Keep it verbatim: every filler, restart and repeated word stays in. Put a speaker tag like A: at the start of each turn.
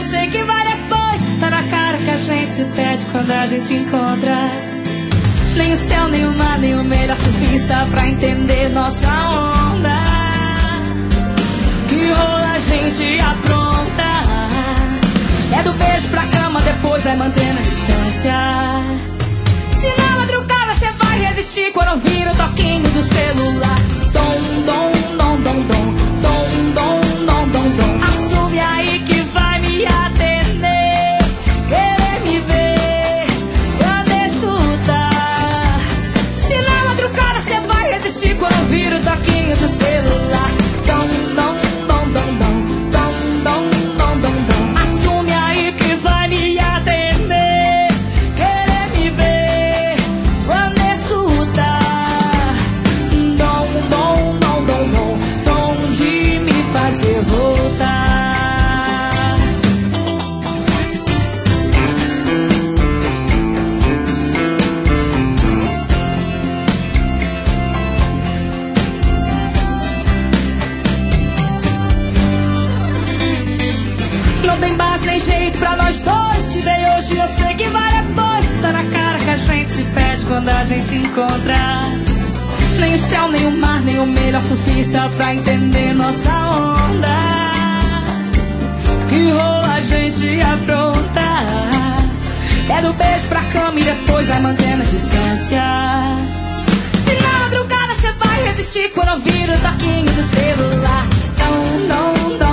A: sei que vai depois. Tá na cara que a gente se perde quando a gente encontra. Nem o céu, nem o mar, nem o melhor surfista pra entender nossa onda. Que rola a gente apronta. É do beijo pra cama, depois vai mantendo a distância. Se na madrugada cê vai resistir quando ouvir o toquinho do celular. Dom, dom, dom, dom, dom. Dom, dom, dom, dom, dom. Assume aí que vai me atender. Querer me ver quando escutar. Se na madrugada cê vai resistir quando ouvir o toquinho do celular. Dom, dom, dom, dom, dom. Dom, dom, dom, dom, dom. Assume aí que vai me atender. Querer me ver quando escutar. Dom, dom, dom, dom, dom. Dom de me fazer voltar. Não tem base nem jeito pra nós dois. Te dei hoje, eu sei que vai depois. Tá na cara que a gente se perde quando a gente encontra. Nem o céu, nem o mar, nem o melhor surfista pra entender nossa onda. Que rola a gente apronta. É do beijo pra cama e depois vai mantendo a distância. Se na madrugada cê vai resistir quando ouvir o toquinho do celular. Não, não, não.